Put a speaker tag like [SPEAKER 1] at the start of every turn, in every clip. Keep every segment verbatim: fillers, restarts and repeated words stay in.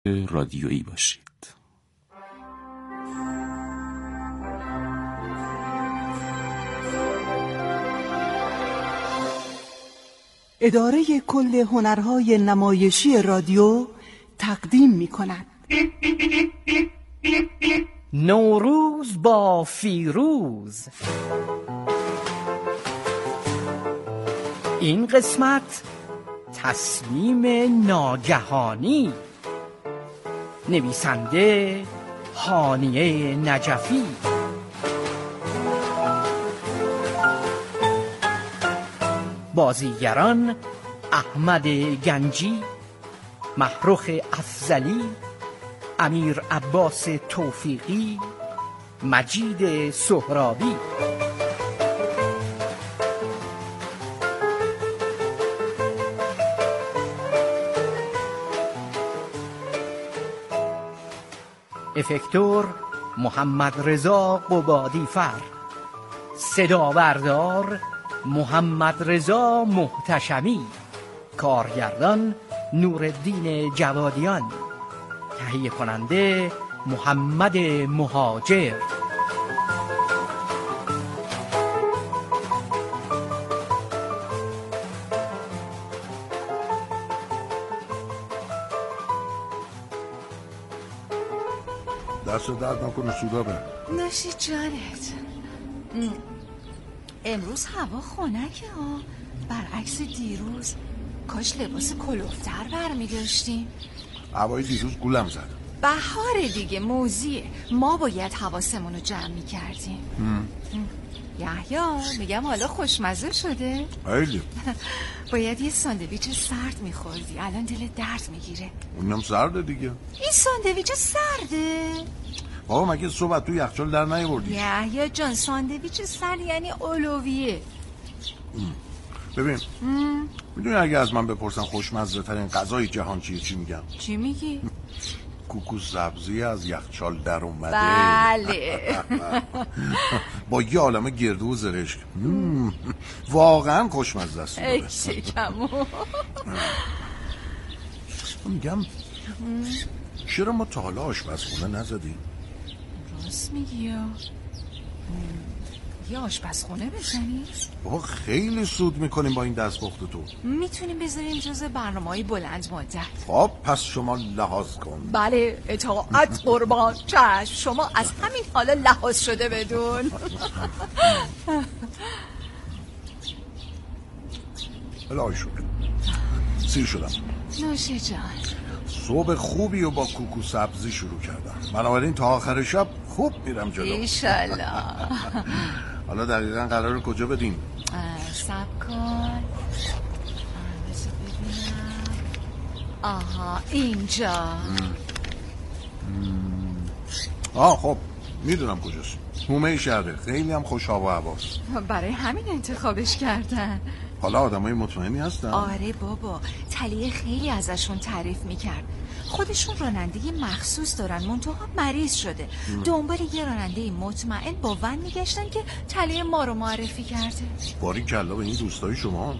[SPEAKER 1] رادیویی باشید.
[SPEAKER 2] اداره کل هنرهای نمایشی رادیو تقدیم می کند
[SPEAKER 3] نوروز با فیروز. این قسمت تصمیم ناگهانی. نویسنده هانیه نجفی. بازیگران احمد گنجی، محروخ افضلی، امیر عباس توفیقی، مجید سهرابی. افکتور محمد رضا قبادی فر. صدا بردار محمد رضا محتشمی. کارگردان نورالدین جوادیان. تهیه کننده محمد مهاجر.
[SPEAKER 4] دست درد نکنه سودا به
[SPEAKER 5] ناشی جانت. امروز هوا خنکه ها، برعکس دیروز. کاش لباس کلوفتر برمی داشتیم.
[SPEAKER 4] هوای دیروز گولم زد.
[SPEAKER 5] بهار دیگه موزیه، ما باید حواسمون رو جمع می کردیم. یحیی میگم حالا خوشمزه شده؟
[SPEAKER 4] خیلی.
[SPEAKER 5] باید یه ساندویچ سرد میخوردی، الان دل درد میگیره.
[SPEAKER 4] اونم سرده دیگه.
[SPEAKER 5] این ساندویچ سرده؟
[SPEAKER 4] بابا مگه صبح تو یخچال در نیاوردی؟
[SPEAKER 5] یحیی جان ساندویچ سرد یعنی اولویه.
[SPEAKER 4] ببین میدونی اگه از من بپرسن خوشمزه ترین غذای جهان چیه چی میگم؟
[SPEAKER 5] چی میگی؟
[SPEAKER 4] کوکوس سبزی از یخچال در اومده.
[SPEAKER 5] بله.
[SPEAKER 4] با یه عالمه گردو و زرشک. واقعا خوشمزه است.
[SPEAKER 5] ای شکمو.
[SPEAKER 4] میگم چرا ما تا حالا آشپزخونه نزدیم؟
[SPEAKER 5] راست میگی یا یه آشپزخونه بزنی؟
[SPEAKER 4] بابا خیلی سود میکنیم با این دستپخت تو.
[SPEAKER 5] میتونیم بذاریم جز برنامه‌های بلند مدت.
[SPEAKER 4] خب پس شما لحاظ کن.
[SPEAKER 5] بله اطاعت قربان. چشم، شما از همین حالا لحاظ شده بدون.
[SPEAKER 4] الهی شد سیر شدم.
[SPEAKER 5] نوشه جان
[SPEAKER 4] صبح خوبی و با کوکو سبزی شروع کردم، بنابراین تا آخر شب خوب میرم جلو.
[SPEAKER 5] ایشالله.
[SPEAKER 4] حالا دقیقا قراره کجا بدیم؟
[SPEAKER 5] سب کن بذار ببینم. آها اینجا.
[SPEAKER 4] آه خب میدونم کجاست. حومه شهره، خیلی هم خوش آب و هواست.
[SPEAKER 5] برای همین انتخابش کردن.
[SPEAKER 4] حالا آدمای مطمئنی هستن؟
[SPEAKER 5] آره بابا، تلیه خیلی ازشون تعریف میکرد. خودشون راننده مخصوص دارن، منتها مریض شده. دنبال یه راننده مطمئن با ون میگشتن که تلیه ما رو معرفی کرده.
[SPEAKER 4] باری کلا به این دوستای شما.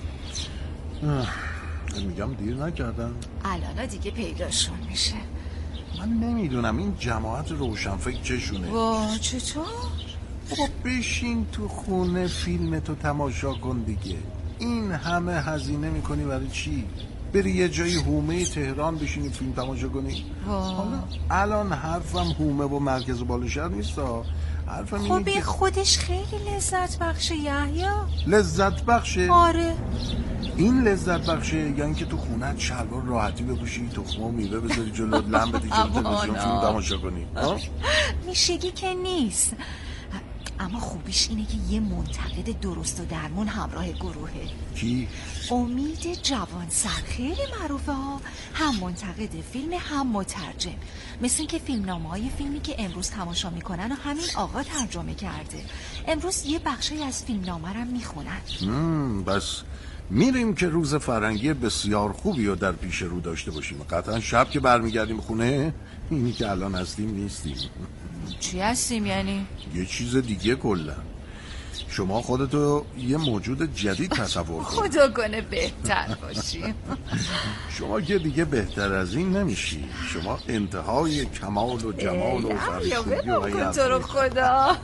[SPEAKER 4] میگم دیر نکردن.
[SPEAKER 5] الان دیگه پیداشون میشه.
[SPEAKER 4] من نمیدونم این جماعت روشنفکر چشونه.
[SPEAKER 5] وا چطور؟
[SPEAKER 4] بابا بشین تو خونه فیلم تو تماشا کن دیگه. این همه هزینه میکنی برای چی؟ بری یه جایی حومه تهران بشینی فیلم تماشا کنی؟ حالا الان حرفم حومه و مرکز بالا شهر نیست. حرفم
[SPEAKER 5] خب به خودش خیلی لذت بخشه یحیی.
[SPEAKER 4] لذت بخشه؟
[SPEAKER 5] آره.
[SPEAKER 4] این لذت بخشه یعنی که تو خونت شلوار راحتی بپوشی، تخم و میوه بذاری جلو، لم بدی جلو تلویزیون فیلم تماشا کنی.
[SPEAKER 5] میشگی که نیست. اما خوبیش اینه که یه منتقد درست و درمون همراه گروهه.
[SPEAKER 4] کی؟
[SPEAKER 5] امید جوانسر، خیلی معروفه ها. هم منتقد فیلم هم مترجم. مثل این که فیلمنامه های فیلمی که امروز تماشا میکنن و همین آقا ترجمه کرده. امروز یه بخشی از فیلمنامه رو میخونن.
[SPEAKER 4] بس میریم که روز فرنگی بسیار خوبی رو در پیش رو داشته باشیم. قطعا شب که برمیگردیم خونه اینی که الان هستیم نیستیم.
[SPEAKER 5] چی هستیم یعنی؟
[SPEAKER 4] یه چیز دیگه کلا. شما خودتو یه موجود جدید تصور کنید.
[SPEAKER 5] خدا کنه بهتر باشی.
[SPEAKER 4] شما که دیگه بهتر از این نمیشی. شما انتهای کمال و جمال و فرشتگی و
[SPEAKER 5] کن تو رو خدا.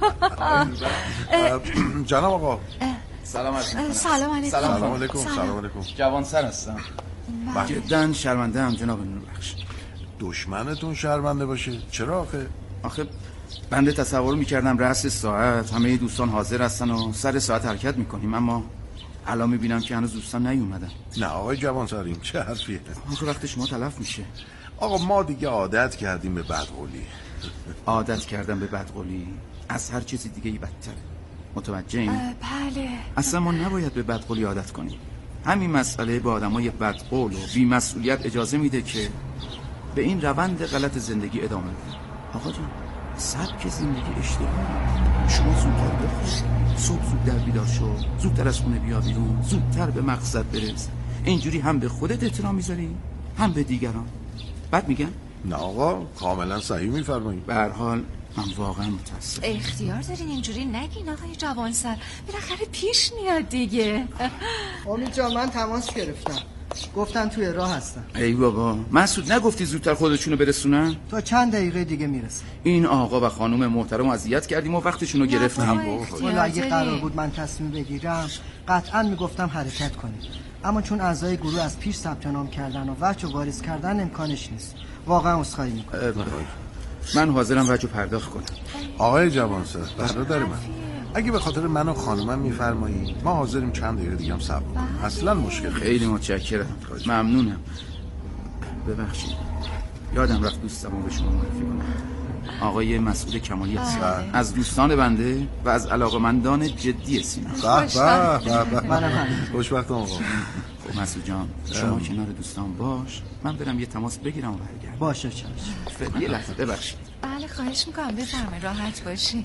[SPEAKER 4] جناب آقا
[SPEAKER 1] سلام علیکم.
[SPEAKER 5] سلام علیکم.
[SPEAKER 4] سلام علیکم. سلام علیکم.
[SPEAKER 1] جوان سر هستم. جدا شرمنده هم جناب نوربخش.
[SPEAKER 4] دشمنتون شرمنده باشه؟ چرا آخه؟
[SPEAKER 1] آخه بنده تصور میکردم رأس ساعت همه دوستان حاضر هستن و سر ساعت حرکت میکنیم، اما الان میبینم که هنوز دوستان نیومدن.
[SPEAKER 4] نه آقای جوانسر این چه حرفیه؟
[SPEAKER 1] آخه وقت شما تلف میشه.
[SPEAKER 4] آقا ما دیگه عادت کردیم به بدقولی.
[SPEAKER 1] عادت کردم به بدقولی از هر چیزی دیگه ای بدتره. متوجه این؟
[SPEAKER 5] بله.
[SPEAKER 1] اصلا ما نباید به بدقولی عادت کنیم. همین مسئله به آدمای بدقول و بی‌مسئولیت اجازه میده که به این روند غلط زندگی ادامه بده. آقا جان سبک زندگی اشتباهه. شما زودتر بخور، صبح زود در بیدار شو، زودتر از خونه بیا بیرون، زودتر به مقصد برس. اینجوری هم به خودت احترام میذاری هم به دیگران. بعد میگن
[SPEAKER 4] نه آقا کاملا صحیح میفرمایید.
[SPEAKER 1] به هر حال من واقعا متاسفم.
[SPEAKER 5] اختیار دارین اینجوری نگین آقای جوانسر، بالاخره پیش میاد دیگه.
[SPEAKER 6] امید جان من تماس گرفتم، گفتن توی راه هستن.
[SPEAKER 1] ای بابا مسعود نگفتی زودتر خودشونو برسونن؟
[SPEAKER 6] تا چند دقیقه دیگه میرسه.
[SPEAKER 1] این آقا و خانم محترم اذیت کردیم و وقتشونو گرفتیم.
[SPEAKER 6] والا اگه قرار بود من تصمیم بگیرم قطعا میگفتم حرکت کنید، اما چون اعضای گروه از پیش ثبت نام کردن و وجه واریز کردن امکانش نیست. واقعا عذرخواهی میکنم.
[SPEAKER 1] من حاضرم وجه پرداخت کنم.
[SPEAKER 4] آقای جوانسر برادر من، اگه به خاطر من و خانومم میفرمایید ما حاضریم چند دقیقه دیگه هم صبر کنیم. اصلا مشکل
[SPEAKER 1] خیلی متشکرم. ممنونم. ببخشید یادم رفت دوستمو به شما معرفی کنم. آقای مسعود کمالی هستم، از دوستان بنده و از علاقمندان جدی سینما.
[SPEAKER 4] به به به. منم خوشبختم آقا.
[SPEAKER 1] خب مسعود جان شما کنار دوستان باش، من برم یه تماس بگیرم و برگردم.
[SPEAKER 6] باشه چشم.
[SPEAKER 1] یه لحظه ببخشید.
[SPEAKER 5] بله خواهش میکنم بفرمایید راحت باشی.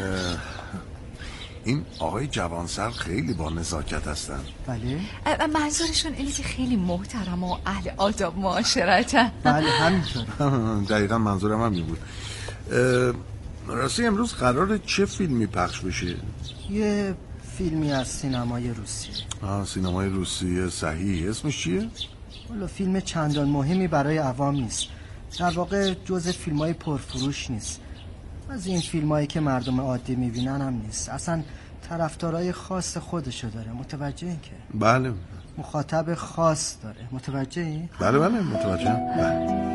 [SPEAKER 4] این آقای جوانسر خیلی با نزاکت هستن.
[SPEAKER 6] بله.
[SPEAKER 5] منظورشون اینه که خیلی محترم و اهل آداب معاشرتن.
[SPEAKER 6] بله همینطور.
[SPEAKER 4] دقیقا منظورم هم بود. راستی امروز قراره چه فیلمی پخش بشه؟
[SPEAKER 6] یه فیلمی از سینمای روسیه.
[SPEAKER 4] آه سینمای روسیه. صحیح. اسمش چیه؟
[SPEAKER 6] والا فیلم چندان مهمی برای عوام نیست، در واقع جزء فیلمای پرفروش نیست، از این فیلمایی که مردم عادی میبینن هم نیست، اصلا طرفدارای خاص خودشو داره. متوجه این که
[SPEAKER 4] بله
[SPEAKER 6] مخاطب خاص داره. متوجه این؟
[SPEAKER 4] بله بله متوجه. بله.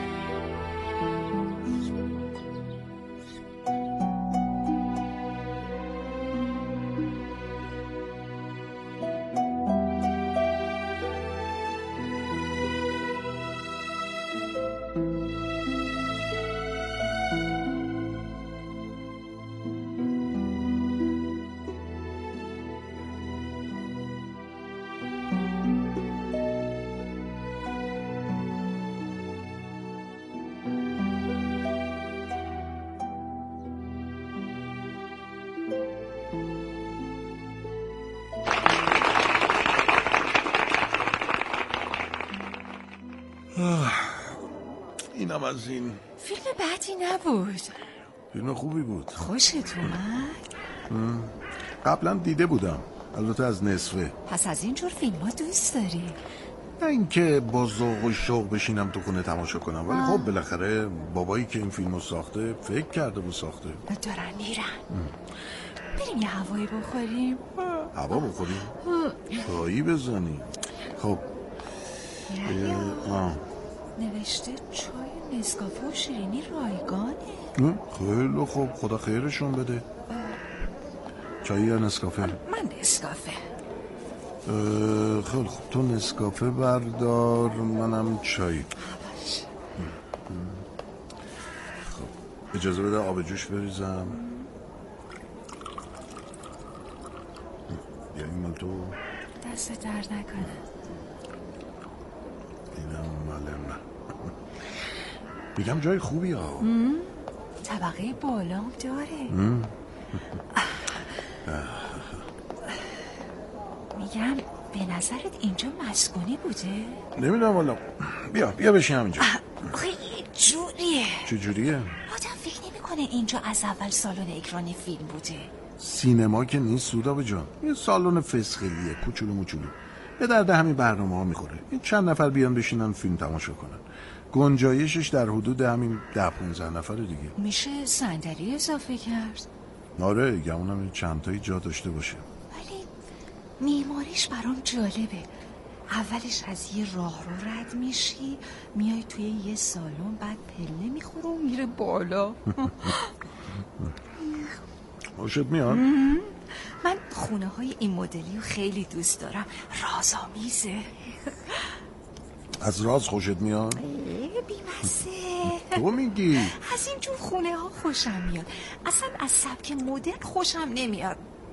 [SPEAKER 4] اینم از این.
[SPEAKER 5] فیلم بدی نبود.
[SPEAKER 4] فیلم خوبی بود.
[SPEAKER 5] خوشت اومد؟
[SPEAKER 4] قبلا دیده بودم، البته از نصفه.
[SPEAKER 5] پس از اینجور فیلم ها دوست داری؟
[SPEAKER 4] نه اینکه با ذوق و شوق بشینم تو خونه تماشا کنم، ولی خب بالاخره بابایی که این فیلمو ساخته فکر کرده و ساخته.
[SPEAKER 5] دارن میرن. بریم یه هوایی بخوریم.
[SPEAKER 4] هوا بخوریم؟ چایی بزنیم. خب آه.
[SPEAKER 5] نوشته چای نسکافه و شیرینی رایگانه.
[SPEAKER 4] خیلی خوب، خدا خیرشون بده. چای یا نسکافه؟
[SPEAKER 5] من نسکافه.
[SPEAKER 4] خیلی خوب، تو نسکافه بردار، منم چای. خب اجازه بده آب جوش بریزم. یعنی من تو
[SPEAKER 5] دست درد نکنه.
[SPEAKER 4] اینم مال من. میگم جای خوبی ها.
[SPEAKER 5] طبقه بالام داره. میگم به نظرت اینجا مسکونی بوده؟
[SPEAKER 4] نمیدونم والا. بیا بیا بشیم اینجا.
[SPEAKER 5] آخه یه جوریه.
[SPEAKER 4] چه جوریه؟
[SPEAKER 5] آدم فکر نمی کنه اینجا از اول سالن اکرانی فیلم بوده.
[SPEAKER 4] سینما که نیست سودابه جان، یه سالن فسخلیه کوچولو موچولو، به درد همین برنامه ها میخوره. این چند نفر بیان بشینن فیلم تماشا کنن، گنجایشش در حدود همین ده پونزده نفر دیگه.
[SPEAKER 5] میشه صندلی اضافه کرد؟
[SPEAKER 4] آره گمونم چند تایی جا داشته باشه.
[SPEAKER 5] ولی معماریش برام جالبه. اولش از یه راه رو رد میشی، میای توی یه سالن، بعد پله میخوره و میره بالا.
[SPEAKER 4] خوشت میاد؟
[SPEAKER 5] من خونه های این مدلی رو خیلی دوست دارم، رازآمیزه.
[SPEAKER 4] از راز خوشت میاد؟
[SPEAKER 5] بیمسه.
[SPEAKER 4] تو میگی؟
[SPEAKER 5] از اینجور خونه ها خوشم میاد، اصلا از سبک مدرن خوشم نمیاد.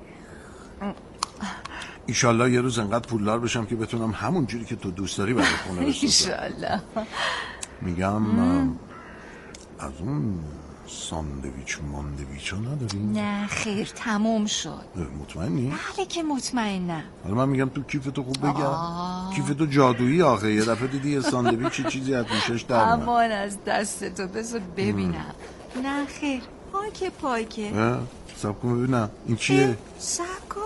[SPEAKER 4] ایشالله یه روز انقدر پولدار بشم که بتونم همون جوری که تو دوست داری برای خونه بسازم.
[SPEAKER 5] ایشالله.
[SPEAKER 4] میگم از اون ساندویچ ماندویچ ها نداری؟
[SPEAKER 5] نه خیر تموم شد.
[SPEAKER 4] مطمئنی؟
[SPEAKER 5] بله که مطمئنم.
[SPEAKER 4] حالا من میگم تو کیف تو خوب بگم. کیف تو جادویی آخه، یه دفعه دیدی یه ساندویچ چیزی از گوشش در اومد.
[SPEAKER 5] امان از دست تو، بذار ببینم. نه خیر پاکه پاکه.
[SPEAKER 4] سب کن ببینم این چیه؟
[SPEAKER 5] سب کن.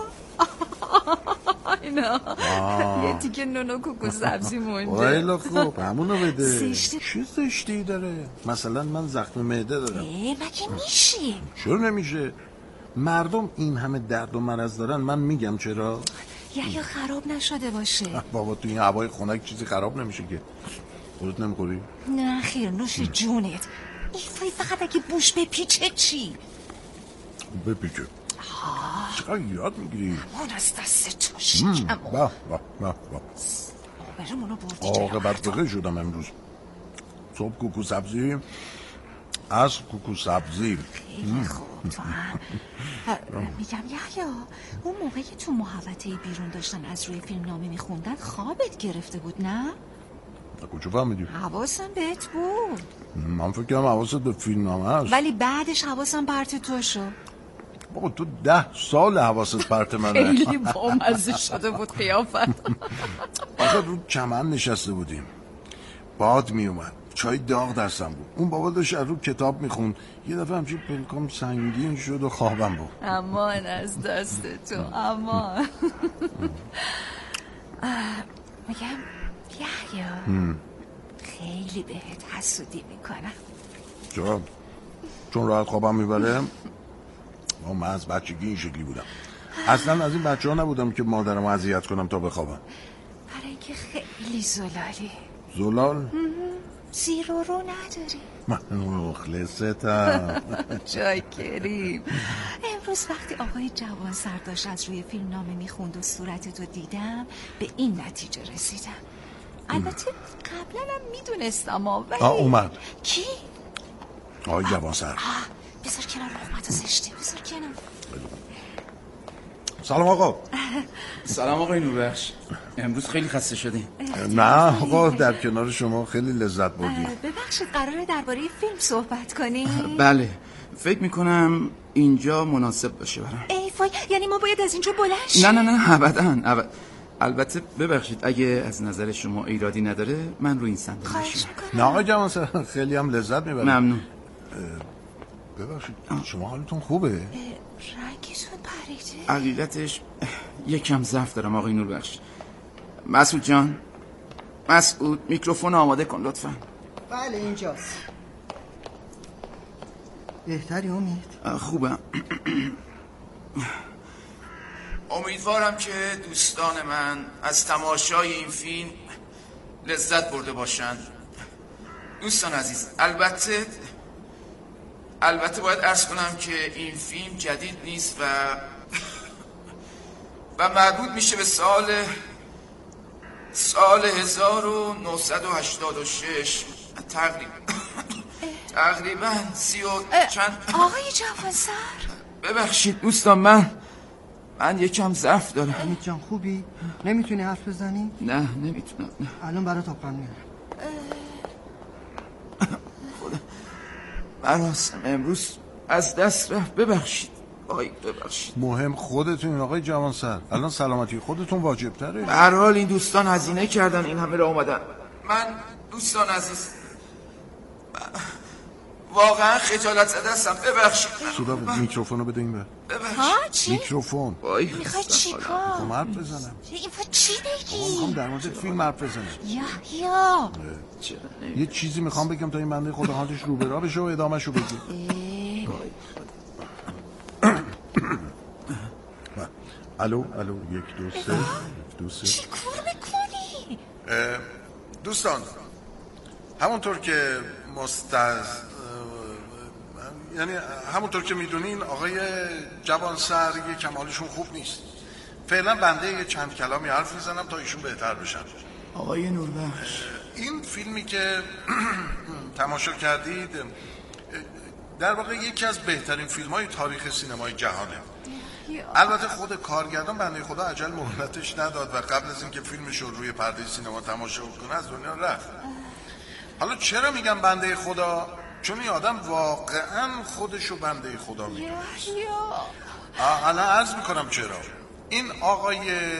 [SPEAKER 5] اینا یه تیکه نونو کوکو سبزی مونده.
[SPEAKER 4] ویلا خوب همونو بده.
[SPEAKER 5] زشته.
[SPEAKER 4] چه زشتی داره؟ مثلا من زخم معده دارم.
[SPEAKER 5] ای مگه میشه؟
[SPEAKER 4] چرا نمیشه؟ مردم این همه درد و مرض دارن، من میگم چرا؟
[SPEAKER 5] یا خراب نشده باشه.
[SPEAKER 4] بابا تو این هوای خنک چیزی خراب نمیشه که. خودت نمیخوری؟
[SPEAKER 5] نه خیر نوش جونت. ایفای فقط اگه بوش بپیچه چی؟
[SPEAKER 4] بپیچه چقدر یاد میگیری؟
[SPEAKER 5] اون از دست تو شکم.
[SPEAKER 4] با با با با
[SPEAKER 5] برمونو بردی
[SPEAKER 4] آقا بدبقه شدم امروز. صبح کوکو سبزی، از کوکو سبزی.
[SPEAKER 5] خیلی خوب تو هم. میگم یحیی اون موقعی که تو محوطه بیرون داشتن از روی فیلم نامه میخوندن خوابت گرفته بود نه؟
[SPEAKER 4] کجا فهمیدی؟
[SPEAKER 5] حواسم بهت بود.
[SPEAKER 4] من فکر کنم حواست به فیلم نامه هست.
[SPEAKER 5] ولی بعدش حواسم پرت تو شد.
[SPEAKER 4] بابا تو ده سال حواست پرت منه.
[SPEAKER 5] خیلی بامزه شده بود قیافت.
[SPEAKER 4] آخه رو چمن نشسته بودیم، باد می اومد، چای داغ دستم بود، اون بابا داشت رو کتاب میخوند، یه دفعه همچین پلکام سنگین شد و خوابم بود.
[SPEAKER 5] امان از دست تو امان. میگم یحیی خیلی بهت حسودی میکنم.
[SPEAKER 4] چرا؟ چون راحت خوابم میبره؟ من از بچگی این شکلی بودم، اصلا از این بچه ها نبودم که مادرم اذیت کنم تا بخوابم.
[SPEAKER 5] برای اینکه خیلی زلالی.
[SPEAKER 4] زلال؟
[SPEAKER 5] زیر و رو نداری.
[SPEAKER 4] من مخلصتم.
[SPEAKER 5] چاکریم. امروز وقتی آقای جوان سر داشت از روی فیلم نامه میخوند و صورتتو دیدم به این نتیجه رسیدم. البته قبلا هم میدونستم ولی
[SPEAKER 4] آه اومد.
[SPEAKER 5] کی؟
[SPEAKER 4] آقای جوان سر.
[SPEAKER 5] بذار کنار لقمتو زشتی، بذار کنار.
[SPEAKER 4] سلام آقا.
[SPEAKER 1] سلام آقای نوربخش، امروز خیلی خسته شدیم.
[SPEAKER 4] نه آقا در کنار شما خیلی لذت بردیم.
[SPEAKER 5] ببخشید قراره درباره فیلم صحبت کنیم؟
[SPEAKER 1] بله فکر میکنم اینجا مناسب باشه برام.
[SPEAKER 5] ای فای یعنی ما باید از اینجا بلند شیم؟
[SPEAKER 1] نه نه نه ابدا ابد. البته ببخشید اگه از نظر شما ایرادی نداره من رو این صندلی
[SPEAKER 5] خواهش
[SPEAKER 1] میشینم.
[SPEAKER 5] میکنم.
[SPEAKER 4] نه آقا جوان سر خیلی هم لذت میبرم.
[SPEAKER 1] ممنون.
[SPEAKER 4] ببخشید شما حالتون خوبه؟
[SPEAKER 5] رنگتون پریده.
[SPEAKER 1] حقیقتش یکم ضعف دارم آقای نوربخش. مسعود جان، مسعود میکروفون آماده کن لطفا.
[SPEAKER 6] بله اینجاست. بهتری امید؟
[SPEAKER 1] خوبم. امیدوارم که دوستان من از تماشای این فیلم لذت برده باشند. دوستان عزیز البته البته باید عرض کنم که این فیلم جدید نیست و و مربوط میشه به سال سال هزار و نهصد و هشتاد و شش تقریبا تقریبا سی و چند.
[SPEAKER 5] آقای جوانسر
[SPEAKER 1] ببخشید دوستان من من یکم ضعف دارم.
[SPEAKER 6] امید جان خوبی؟ نمیتونی حرف بزنی؟
[SPEAKER 1] نه نمیتونم.
[SPEAKER 6] الان برات آبقند میارم.
[SPEAKER 1] خدا مراسم امروز از دست رفت، ببخشید آقای ببخشید.
[SPEAKER 4] مهم خودتون آقای جوان سر، الان سلامتی خودتون واجب تره.
[SPEAKER 1] به هر حال این دوستان هزینه کردن این همه را اومدن. من دوستان عزیز واقعا خجالت زده هستم، ببخشید.
[SPEAKER 4] سودا میکروفونو بده این بر.
[SPEAKER 5] ها چی؟
[SPEAKER 4] میکروفون.
[SPEAKER 5] میخوای چی کار؟
[SPEAKER 4] میخوام حرف بزنم.
[SPEAKER 5] این چی بگی؟
[SPEAKER 4] میخوام در مورد فیلم حرف بزنم.
[SPEAKER 5] یا یا
[SPEAKER 4] یه چیزی میخوام بگم تا این بنده خدا حالش رو برا بشه و ادامهشو بگی. الو الو یک دو سه دو سه.
[SPEAKER 5] چی کار میکنی؟
[SPEAKER 4] دوستان همونطور که مستز یعنی همونطور که میدونین آقای جوانسر یه کمالشون خوب نیست. فعلا بنده یه چند کلامی حرف میزنم تا ایشون بهتر بشن.
[SPEAKER 1] آقای نوربخش،
[SPEAKER 4] این فیلمی که تماشا کردید در واقع یکی از بهترین فیلم های تاریخ سینمای جهانه. البته خود کارگردان بنده خدا عجل مهلتش نداد و قبل از اینکه فیلمش رو روی پرده سینما تماشا کنه از دنیا رفت. حالا چرا میگم بنده خدا؟ چون این آدم واقعا خودشو بنده خدا میدونه. الان عرض میکنم چرا. این آقای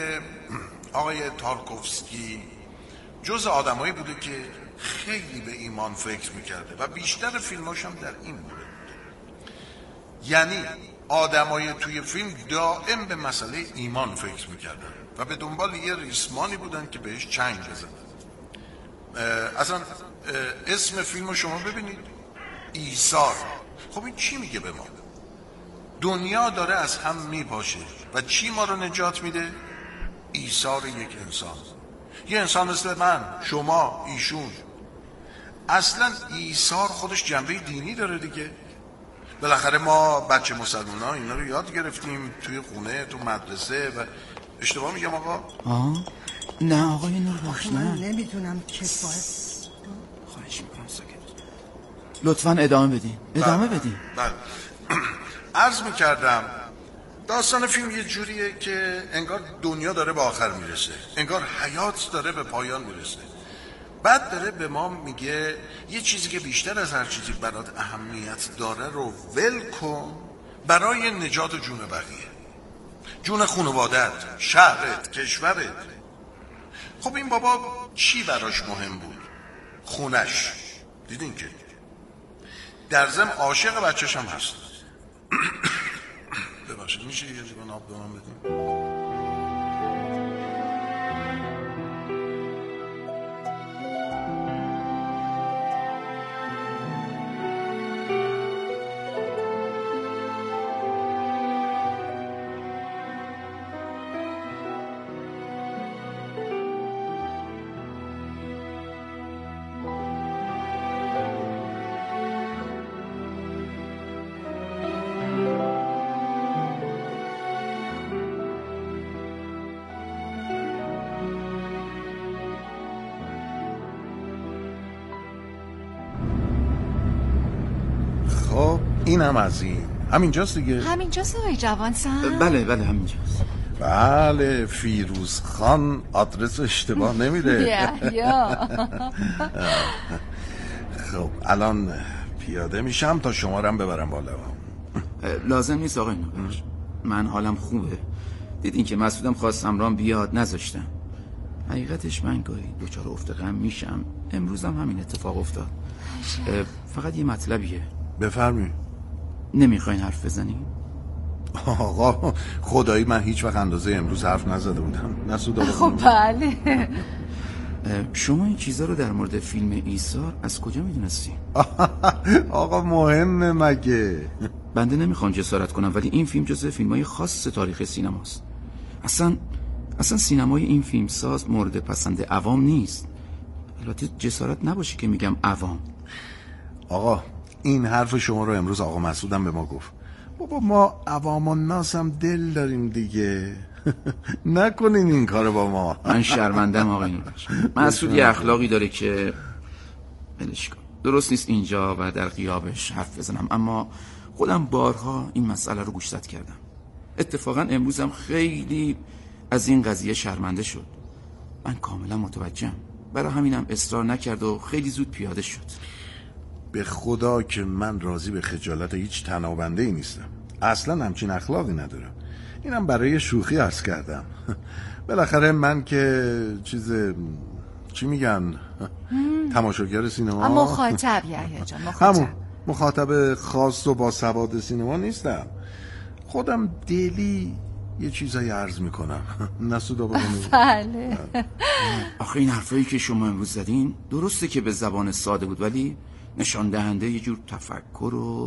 [SPEAKER 4] آقای تارکوفسکی جز آدمایی بوده که خیلی به ایمان فکر میکرده و بیشتر فیلماش هم در این بوده. یعنی آدمای توی فیلم دائم به مسئله ایمان فکر میکردن و به دنبال یه ریسمانی بودن که بهش چنگ بزنن. اصلا اسم فیلمو شما ببینید، ایثار. خب این چی میگه به ما؟ دنیا داره از هم میپاشه و چی ما رو نجات میده؟ ایثار یک انسان. یه انسان مثل من، شما، ایشون. اصلا ایثار خودش جنبه دینی داره دیگه. بالاخره ما بچه مسلمان ها اینا رو یاد گرفتیم توی خونه، تو مدرسه. و اشتباه میگم آقا؟
[SPEAKER 1] آه نه آقای نوربخش، نه.
[SPEAKER 6] من نمیتونم که باید
[SPEAKER 1] خواهش میکنم ساکت لطفاً ادامه بدین. ادامه
[SPEAKER 4] بله.
[SPEAKER 1] بدین.
[SPEAKER 4] بله. عرض میکردم داستان فیلم یه جوریه که انگار دنیا داره به آخر میرسه، انگار حیات داره به پایان میرسه. بعد داره به ما میگه یه چیزی که بیشتر از هر چیزی برات اهمیت داره رو ول کن برای نجات جون بقیه، جون خانوادت، شهرت، کشورت. خب این بابا چی براش مهم بود؟ خونش. دیدین که در ضمن عاشق بچه‌ش هم هست. ببخشید میشه یه لیوان آب به من بدین؟ خب اینم از این. همینجاست دیگه؟
[SPEAKER 5] همینجاست آقای جوانسر؟
[SPEAKER 1] بله بله همینجاست.
[SPEAKER 4] بله فیروز خان آدرس اشتباه نمیده.
[SPEAKER 5] یا یا
[SPEAKER 4] خب الان پیاده میشم تا شما رو هم ببرم بالا.
[SPEAKER 1] لازم نیست آقای نوربخش، من حالم خوبه. دیدین که مسعودم خواست همراهم بیاد، نذاشتم. حقیقتش من گاهی دوچار افت غم میشم. امروزم همین اتفاق افتاد. فقط یه مطلبیه.
[SPEAKER 4] بفرمی.
[SPEAKER 1] نمیخواین حرف بزنیم؟
[SPEAKER 4] آقا خدایی من هیچ وقت اندازه امروز حرف نزده بودم. نسود
[SPEAKER 5] خب بله.
[SPEAKER 1] شما این چیزا رو در مورد فیلم ایثار از کجا میدونستی؟
[SPEAKER 4] آقا مهمه مگه؟
[SPEAKER 1] بنده نمیخوام جسارت کنم ولی این فیلم جزو فیلمای خاص تاریخ سینماست. اصلا اصلا سینمای این فیلم ساز مورد پسند عوام نیست. البته جسارت نباشه که میگم عوام.
[SPEAKER 4] آقا این حرف شما رو امروز آقا مسعودم به ما گفت. بابا ما عوام الناس هم دل داریم دیگه. نکنین این کارو با ما.
[SPEAKER 1] من شرمندم آقای نوربخش. مسعود یه اخلاقی داره که بلش کن. درست نیست اینجا و در غیابش حرف بزنم، اما خودم بارها این مسئله رو گوشزد کردم. اتفاقا امروزم خیلی از این قضیه شرمنده شد. من کاملا متوجهم، برای همینم اصرار نکرد و خیلی زود پیاده شد.
[SPEAKER 4] به خدا که من راضی به خجالت هیچ تنابنده ای نیستم. اصلا همچین اخلاقی ندارم. اینم برای شوخی عرض کردم. بالاخره من که چیز چی میگن تماشاگر سینما،
[SPEAKER 5] مخاطب یحیی جان، مخاطب.
[SPEAKER 4] همون مخاطب خاص و با سواد سینما نیستم. خودم دلی یه چیزایی عرض میکنم. نسودا بگونی؟
[SPEAKER 5] بله.
[SPEAKER 1] آخه این حرفایی که شما امروز زدین درسته که به زبان ساده بود، ولی نشان دهنده یه جور تفکر و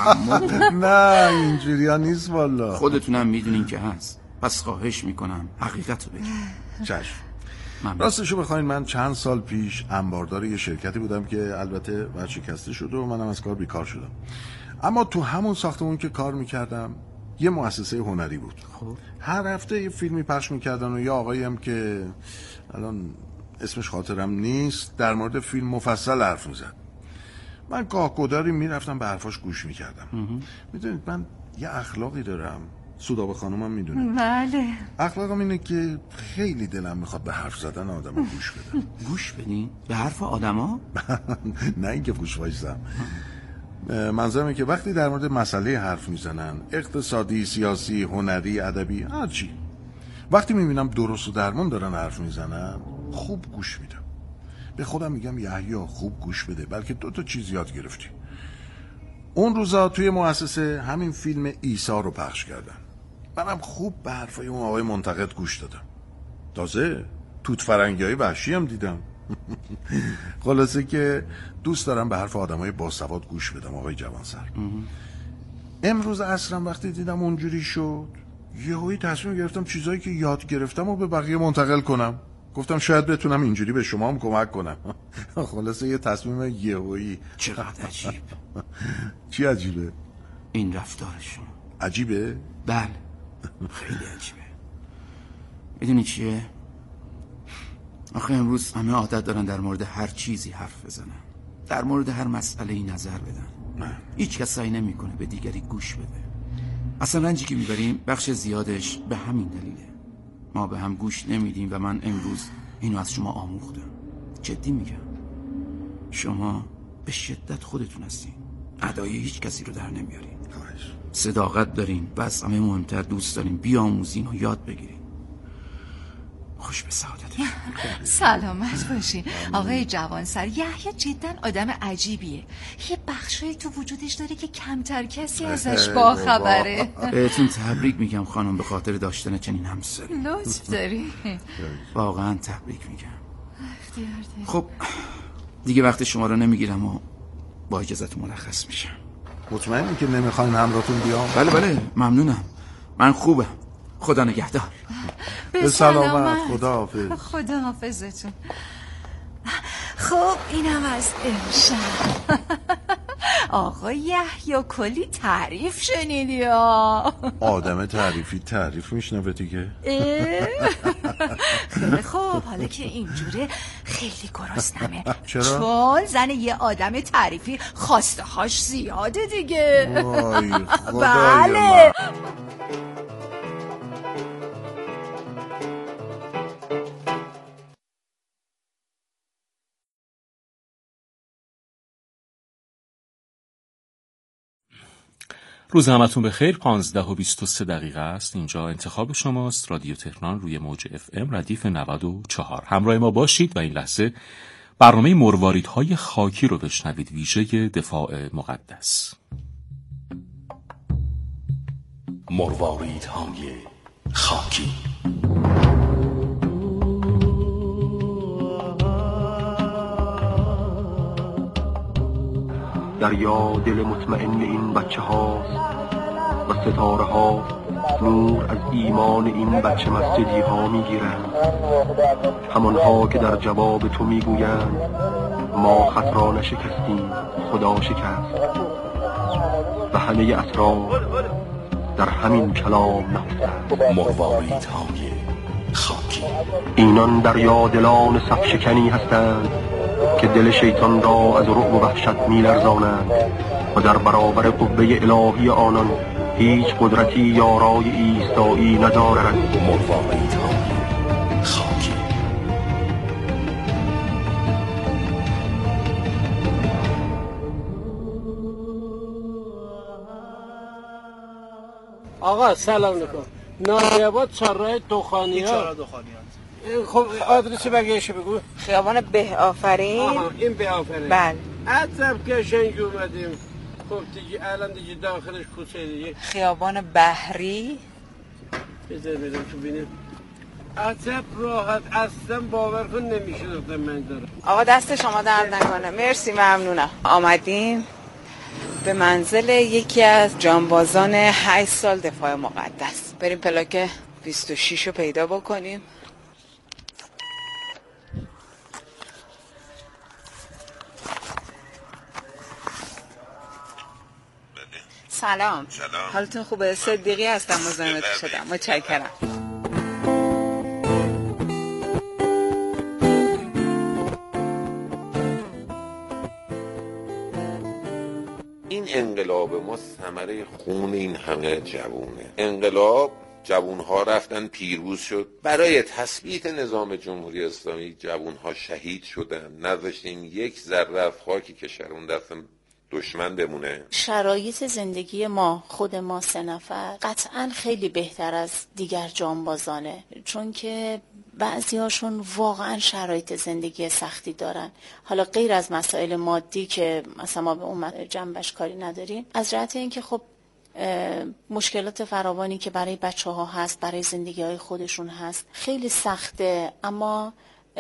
[SPEAKER 4] نه اینجوری ها نیست والا.
[SPEAKER 1] خودتونم میدونین که هست. پس خواهش میکنم حقیقت رو بگید.
[SPEAKER 4] چشم.
[SPEAKER 1] ممنون.
[SPEAKER 4] راستشو بخواین من چند سال پیش انباردار یه شرکتی بودم که البته ورشکسته شد و منم از کار بیکار شدم. اما تو همون ساختمون که کار میکردم یه مؤسسه هنری بود.
[SPEAKER 1] خب
[SPEAKER 4] هر هفته یه فیلمی پخش میکردن و یه آقایی هم که الان اسمش خاطرم نیست در مورد فیلم مفصل حرف میزد. من گاه گداری میرفتم به حرفاش گوش میکردم. میدونید من یه اخلاقی دارم، سودابه خانومم میدونه.
[SPEAKER 5] بله.
[SPEAKER 4] اخلاقم اینه که خیلی دلم میخواد به حرف زدن آدم رو گوش بدم.
[SPEAKER 1] گوش بدین؟ به حرف آدما؟
[SPEAKER 4] نه اینکه گوش وایسم. منظورم اینه که وقتی در مورد مسئله حرف میزنن، اقتصادی، سیاسی، هنری، ادبی، هرچی، وقتی میبینم درست و درمون دارن حرف میزنن خوب گوش میدم. به خودم میگم یحیی خوب گوش بده، بلکه دو تا چیز یاد گرفتی. اون روزا توی مؤسسه همین فیلم عیسی رو پخش کردن. منم خوب به حرفای اون آقای منتقد گوش دادم. تازه توت فرنگیای وحشی هم دیدم. خلاصه که دوست دارم به حرف آدمای باسواد گوش بدم آقای جوانسر. امروز عصرم وقتی دیدم اونجوری شد یهویی تصمیم گرفتم چیزایی که یاد گرفتم رو به بقیه منتقل کنم. گفتم شاید بتونم اینجوری به شما هم کمک کنم. خلاصه یه تصمیم یهویی.
[SPEAKER 1] چقدر عجیب.
[SPEAKER 4] چی عجیبه؟
[SPEAKER 1] این رفتار شما
[SPEAKER 4] عجیبه؟
[SPEAKER 1] بله خیلی عجیبه. میدونی چیه؟ آخه امروز همه عادت دارن در مورد هر چیزی حرف بزنن، در مورد هر مسئله‌ای نظر بدن. هیچ کس سعی نمی‌کنه به دیگری گوش بده. اصلا رنجی که میبریم بخش زیادش به همین دلیله. ما به هم گوش نمیدیم و من امروز اینو از شما آموختم. جدی میگم. شما به شدت خودتون هستین. ادای هیچ کسی رو در نمیارین. صداقت دارین و از همه مهمتر دوست دارین بیاموزین و یاد بگیرین. خوش به سعادتتون.
[SPEAKER 5] سلامت باشین آقای جوانسر. یحیی جدا آدم عجیبیه. یه بخشایی تو وجودش داره که کمتر کسی ازش باخبره.
[SPEAKER 1] بهتون تبریک میگم خانم به خاطر داشتن چنین همسری.
[SPEAKER 5] لطف داری.
[SPEAKER 1] واقعا تبریک میگم.
[SPEAKER 5] اختیار داری.
[SPEAKER 1] خب دیگه وقت شما رو نمیگیرم و با اجازت مرخص میشم.
[SPEAKER 4] مطمئنی که نمیخواین همراهتون بیام؟
[SPEAKER 1] بله بله ممنونم. من خوبم. خدا نگهدار.
[SPEAKER 5] به
[SPEAKER 4] سلامت. خدا حافظ.
[SPEAKER 5] خدا حافظتون. خب اینم از امشب. آقا یحیی کلی تعریف شنیدی یا؟
[SPEAKER 4] آدم تعریفی تعریف میشنوه دیگه.
[SPEAKER 5] خیلی خب حالا که اینجوره خیلی گرسنمه.
[SPEAKER 4] چرا؟
[SPEAKER 5] چون زن یه آدم تعریفی خواسته هاش زیاده دیگه.
[SPEAKER 4] وای خدای
[SPEAKER 5] بله.
[SPEAKER 4] من.
[SPEAKER 7] روز همتون بخیر. پانزده و بیست و سه دقیقه است. اینجا انتخاب شماست. رادیو تهران روی موج اف ام ردیف نود و چهار. همراه ما باشید و این لحظه برنامه مرواریدهای خاکی رو بشنوید، ویژه دفاع مقدس. مرواریدهای خاکی.
[SPEAKER 8] دریا دل مطمئن این بچه هاست و ستاره ها نور از ایمان این بچه مسجدی ها می گیرند، همانها که در جواب تو می گویند ما خط را نشکستیم خدا شکست و همه اسرار در همین کلام نهفته.
[SPEAKER 7] مرواریدهای خاکی.
[SPEAKER 8] اینان دریا دلان صف شکنی هستند که دل شیطان را از رعب و وحشت می لرزانند و در برابر قوه الهی آنان هیچ قدرتی یارای ایستایی ندارند.
[SPEAKER 7] مرواریدهای خاکی.
[SPEAKER 9] آقا سلام علیکم. نادیاباد چهارراه دخانیات.
[SPEAKER 10] چهارراه دخانیات.
[SPEAKER 9] خب آدرس بقیه‌شو بگو.
[SPEAKER 10] خیابان به آفرین.
[SPEAKER 9] آها این به آفرین.
[SPEAKER 10] بله.
[SPEAKER 9] عجب قشنگ اومدیم. خب دیگه الان دیگه داخلش کوچه دیگه
[SPEAKER 2] خیابان بحری.
[SPEAKER 9] بذار برم تو بینم. عجب راحت، اصلا باور کن نمیشه دختر من دارم.
[SPEAKER 2] آقا دست شما درد نکنه، مرسی، ممنونم. آمدیم به منزل یکی از جانبازان هشت سال دفاع مقدس. بریم پلاک بیست و شش رو پیدا بکنیم. سلام.
[SPEAKER 10] سلام.
[SPEAKER 2] حالتون خوبه؟ صدیقی هستم، مزاحمتون شدم. متشکرم.
[SPEAKER 10] این انقلاب ما ثمره خون این همه جوونه. انقلاب جوانها رفتن، پیروز شد. برای تثبیت نظام جمهوری اسلامی جوانها شهید شدن. نذاشتیم یک ذره از خاکی که شرون دست دشمن بمونه.
[SPEAKER 11] شرایط زندگی ما، خود ما سه نفر، قطعا خیلی بهتر از دیگر جانبازانه، چون که بعضی هاشون واقعا شرایط زندگی سختی دارن. حالا غیر از مسائل مادی که مثلا ما به اون جنبش کاری نداریم، از جهت اینکه خب مشکلات فراوانی که برای بچه ها هست، برای زندگی های خودشون هست، خیلی سخته. اما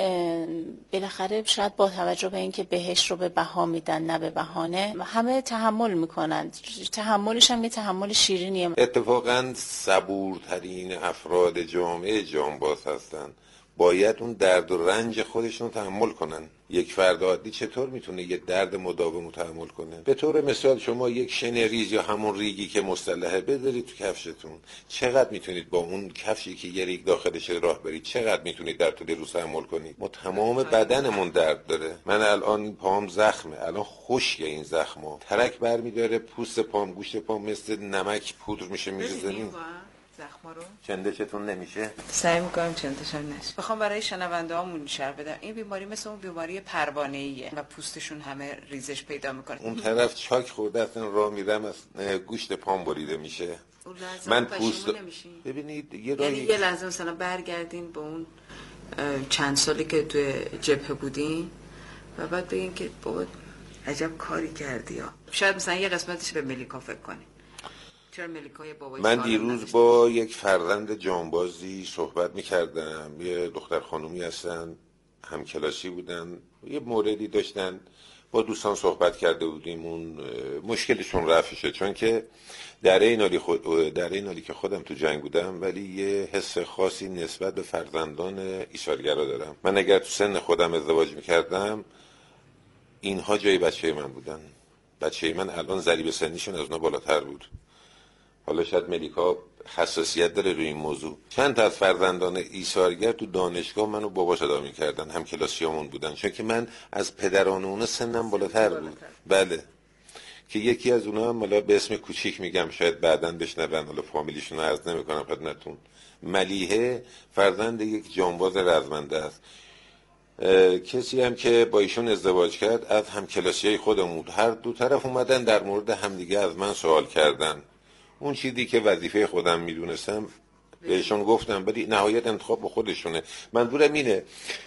[SPEAKER 11] بالاخره شاید با توجه به اینکه بهش رو به بها میدن نه به بهانه، همه تحمل میکنن. تحملش هم یه تحمل شیرینیه.
[SPEAKER 10] اتفاقا صبورترین افراد جامعه جانباز هستن. باید اون درد و رنج خودشون تحمل کنن. یک فرد عادی چطور میتونه یه درد مداوم رو تحمل کنه؟ به طور مثال شما یک شن ریز یا همون ریگی که مسلحه بذارید تو کفشتون، چقدر میتونید با اون کفشی که یه ریگ داخلش راه برید، چقدر میتونید در طول روز تحمل کنید؟ ما تمام بدنمون درد داره. من الان پام زخمه، الان خشکه این زخما. ترک برمیداره پوست پام، گوشت پام مثل نمک پودر میشه میریزیم.
[SPEAKER 2] زخما رو
[SPEAKER 10] چندشتون نمیشه؟
[SPEAKER 2] سعی میکنم چندشم نشه. بخوام برای شنونده هامون شرح بدم، این بیماری مثل اون بیماری پروانه‌ایه و پوستشون همه ریزش پیدا میکنه.
[SPEAKER 10] اون طرف چاک خورده اصلا راه میرم از گوشت پام بریده میشه. من پوست ببینید یه راهی،
[SPEAKER 2] یعنی یه لحظه مثلا برگردین به اون چند سالی که توی جبهه بودین و بعد بگین که بابا عجب کاری کردی ها. شاید مثلا یه قسمتش به ملیکا فکر کنین.
[SPEAKER 10] من دیروز با یک فرزند جانبازی صحبت میکردم. یه دختر خانومی هستن، همکلاسی بودن، یه موردی داشتن، با دوستان صحبت کرده بودیم. اون مشکلشون رفع شد، چون که در این حالی خود در این حالی که خودم تو جنگ بودم، ولی یه حس خاصی نسبت به فرزندان ایثارگرا دارم. من اگر تو سن خودم ازدواج میکردم، اینها جای بچه من بودن. بچه من الان ضریب سنیشون از اونا بالاتر بود. حالا شاید ملیکا حساسیت داره روی این موضوع. چند تا از فرزندان ایثارگر تو دانشگاه منو بابا صدا می‌کردن، هم کلاسیامون بودن، چون که من از پدران اون سنم بالاتر بود. بله، که یکی از اونها هم حالا به اسم کوچیک میگم، شاید بعداً بشنون، حالا فامیلیشون رو عرض نمی‌کنم خدمتتون. ملیحه فرزند یک جانباز رزمنده است. کسی هم که با ایشون ازدواج کرد از همکلاسیای خودمون بود. هر دو طرف اومدن در مورد همدیگه از من سوال کردن. اون چیزی که وظیفه خودم میدونستم بهشون گفتم، ولی نهایت انتخاب با خودشونه. منظورم اینه،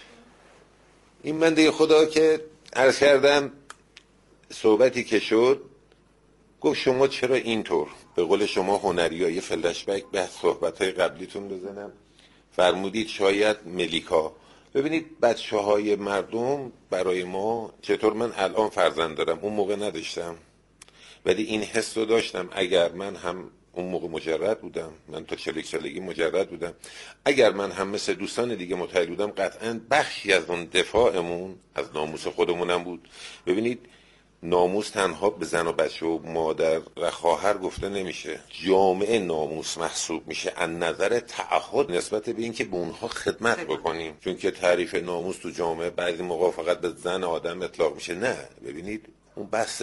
[SPEAKER 10] این بنده خدا که عرض کردم صحبتی که شد، گفت شما چرا اینطور، به قول شما هنری ها، یه فلش بک به صحبت های قبلیتون بزنم. فرمودید شاید ملیکا. ببینید بچه های مردم برای ما، چطور من الان فرزند دارم، اون موقع نداشتم، ولی این حس رو داشتم. اگر من هم اون موقع مجرد بودم، من تا چهل سالگی مجرد بودم، اگر من هم مثل دوستان دیگه متحد بودم، قطعا بخشی از اون دفاعمون از ناموس خودمونم بود. ببینید ناموس تنها به زن و بچه و مادر و خواهر گفته نمیشه، جامعه ناموس محسوب میشه از نظر تعهد نسبت به اینکه به اونها خدمت بکنیم. چون که تعریف ناموس تو جامعه بعضی موقع فقط به زن آدم اطلاق میشه. نه، ببینید اون بحث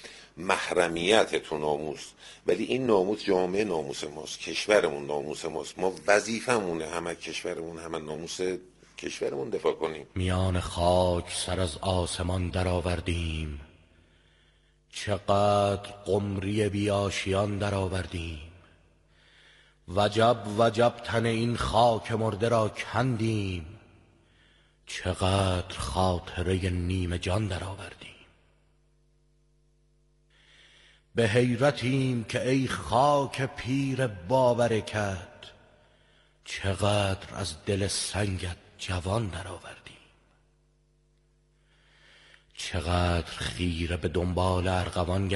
[SPEAKER 10] محرمیت تو ناموس، ولی این ناموس جامعه ناموس ماست، کشورمون ناموس ماست. ما وظیفمونه همه کشورمون، همه ناموس کشورمون دفاع کنیم.
[SPEAKER 12] میان خاک سر از آسمان در آوردیم، چقدر قمری بیاشیان در آوردیم. وجب وجب تن این خاک مرده را کندیم، چقدر خاطره نیمه جان در آوردیم. به حیرتیم که ای خاک پیر بابرکت، چقدر از دل سنگت جوان درآوردیم. چقدر خیره به دنبال ارغوان